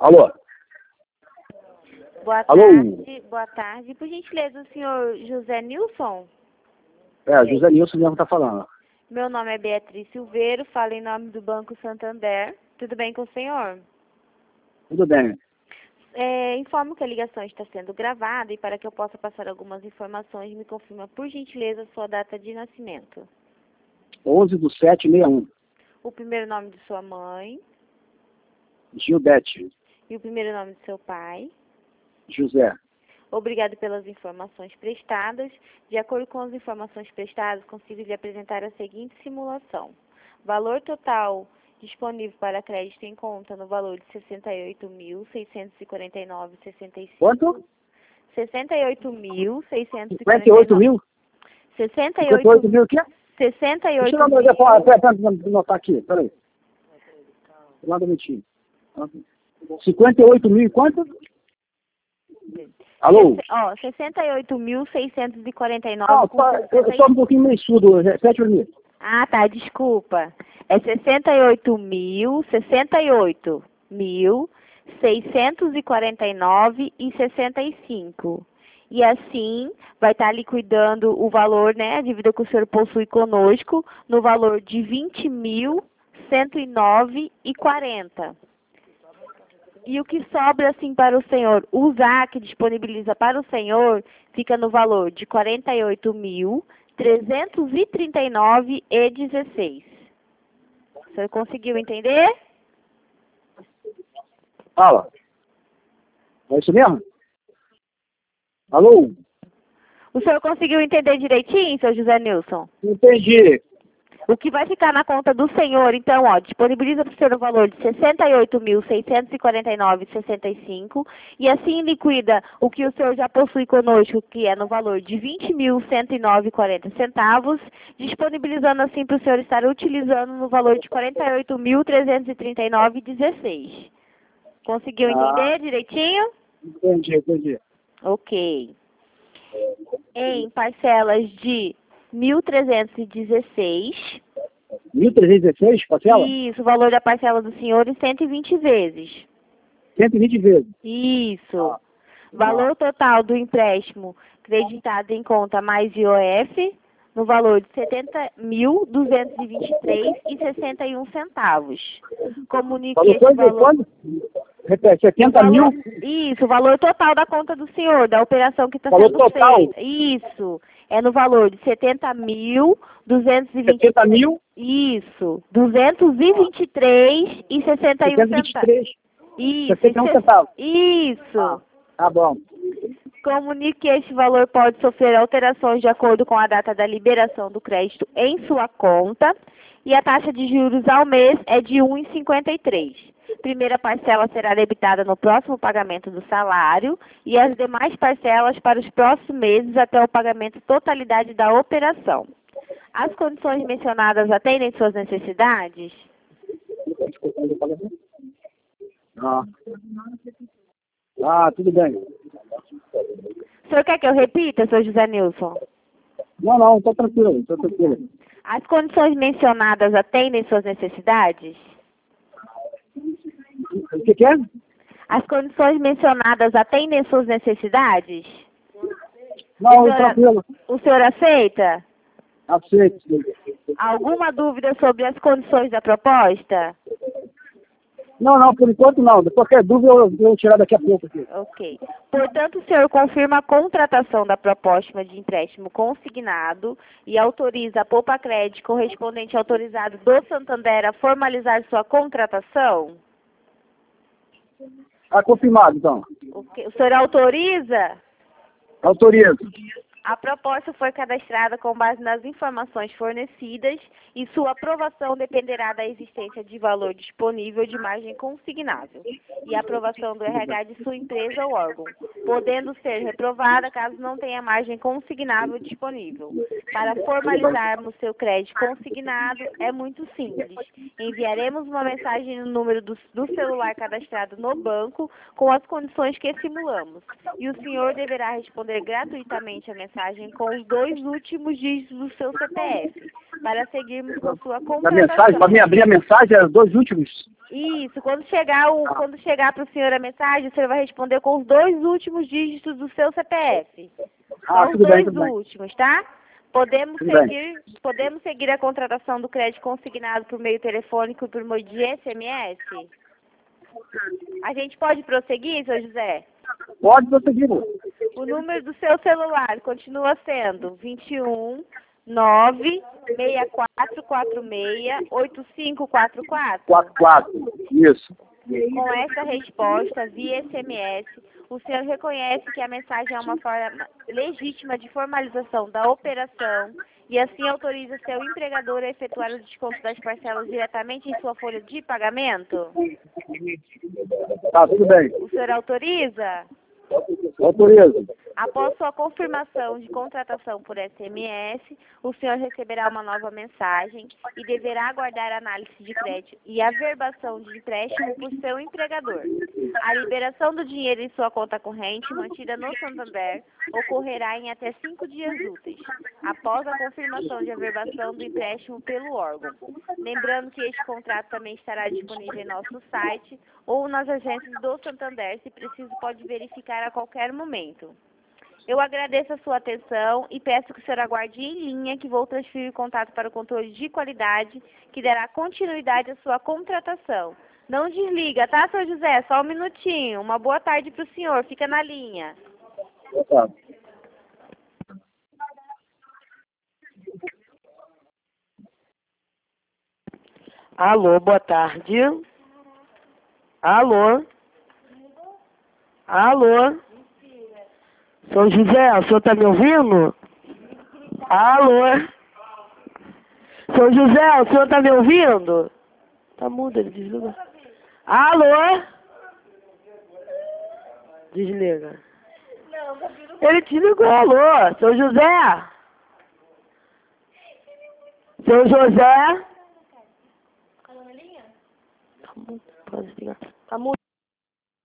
Alô? Boa Alô? tarde, boa tarde. Por gentileza, o senhor José Nilson? José Nilson mesmo está falando. Meu nome é Beatriz Silveiro, falo em nome do Banco Santander. Tudo bem com o senhor? Tudo bem. Informo que a ligação está sendo gravada e para que eu possa passar algumas informações, me confirma, por gentileza, sua data de nascimento. 11/7/61. O primeiro nome de sua mãe Gildete. e o primeiro nome de seu pai. José. Obrigado pelas informações prestadas. De acordo com as informações prestadas, consigo lhe apresentar a seguinte simulação. Valor total disponível para crédito em conta no valor de R$ 68.649,65. Quanto? 68.649. 58 mil? 58 mil o quê? 68 Deixa eu mil. anotar aqui, peraí. Lá do mentinho. 58 mil e quanto? Alô? 68.649. Eu sou um pouquinho meio surdo, repete pra mim. Ah, tá, desculpa. É 68.649,65. E assim vai estar liquidando o valor, né, a dívida que o senhor possui conosco, no valor de R$ 20.109,40. E o que sobra, assim, para o senhor usar, que disponibiliza para o senhor, fica no valor de R$ 48.339,16. O senhor conseguiu entender? Fala. É isso mesmo? Alô? O senhor conseguiu entender direitinho, seu José Nilson? Entendi. O que vai ficar na conta do senhor, então, ó, disponibiliza para o senhor o valor de R$ 68.649,65 e assim liquida o que o senhor já possui conosco, que é no valor de R$ 20.109,40, disponibilizando assim para o senhor estar utilizando no valor de R$ 48.339,16. Conseguiu entender direitinho? Entendi. Ok. Em parcelas de 1.316. 1.316 parcela? Isso, o valor da parcela do senhor em 120 vezes. 120 vezes. Isso. Valor total do empréstimo creditado em conta mais IOF no valor de R$ 70.223,61. Comunique esse valor. Quando? Repete, 70 mil? Isso, o valor total da conta do senhor, da operação que está Valor sendo total? feita. Isso. É no valor de 70.223. 70 mil? Isso. 223,61 centavos. 223. Isso. 61 centavos. Isso. Tá bom. Comunique que este valor pode sofrer alterações de acordo com a data da liberação do crédito em sua conta e a taxa de juros ao mês é de 1,53. Primeira parcela será debitada no próximo pagamento do salário e as demais parcelas para os próximos meses até o pagamento totalidade da operação. As condições mencionadas atendem suas necessidades? Tudo bem. O senhor quer que eu repita, senhor José Nilson? Não, tô tranquilo. As condições mencionadas atendem suas necessidades? O que é? As condições mencionadas atendem suas necessidades? Não, tranquilo. O senhor aceita? Aceito. Alguma dúvida sobre as condições da proposta? Não, por enquanto não. Qualquer dúvida eu vou tirar daqui a pouco. Aqui. Ok. Portanto, o senhor confirma a contratação da proposta de empréstimo consignado e autoriza a Poupa Crédito correspondente autorizado do Santander a formalizar sua contratação? Confirmado, então. Okay. O senhor autoriza? Autorizo. A proposta foi cadastrada com base nas informações fornecidas e sua aprovação dependerá da existência de valor disponível de margem consignável e a aprovação do RH de sua empresa ou órgão, podendo ser reprovada caso não tenha margem consignável disponível. Para formalizarmos seu crédito consignado, é muito simples. Enviaremos uma mensagem no número do celular cadastrado no banco com as condições que simulamos e o senhor deverá responder gratuitamente a mensagem mensagem com os 2 últimos dígitos do seu CPF, para seguirmos com sua A contratação. mensagem, para mim abrir a mensagem, os 2 últimos. Isso, quando chegar para o senhor a mensagem, o senhor vai responder com os 2 últimos dígitos do seu CPF. Só os Tudo bem, tudo bem. últimos, tá? Podemos seguir a contratação do crédito consignado por meio telefônico e por meio de SMS? A gente pode prosseguir, seu José? Pode prosseguir, moço. O número do seu celular continua sendo 21 96446 8544. 44, isso. Com essa resposta via SMS, o senhor reconhece que a mensagem é uma forma legítima de formalização da operação e assim autoriza seu empregador a efetuar o desconto das parcelas diretamente em sua folha de pagamento? Tá, tudo bem. O senhor autoriza? Autorizo. Após sua confirmação de contratação por SMS, o senhor receberá uma nova mensagem e deverá aguardar a análise de crédito e averbação de empréstimo por seu empregador. A liberação do dinheiro em sua conta corrente, mantida no Santander, ocorrerá em até 5 dias úteis, após a confirmação de averbação do empréstimo pelo órgão. Lembrando que este contrato também estará disponível em nosso site ou nas agências do Santander, se preciso pode verificar a qualquer momento. Eu agradeço a sua atenção e peço que o senhor aguarde em linha que vou transferir o contato para o controle de qualidade, que dará continuidade à sua contratação. Não desliga, tá, seu José? Só um minutinho. Uma boa tarde para o senhor. Fica na linha. Tá. Alô, boa tarde. Alô? Alô? Sou José, o senhor tá me ouvindo? Alô? Sou José, o senhor tá me ouvindo? Tá mudo, ele desliga. Alô? Desliga. Ele desligou, alô? Sou José? Seu José? Tá mudo, pode desligar. Tá mudo.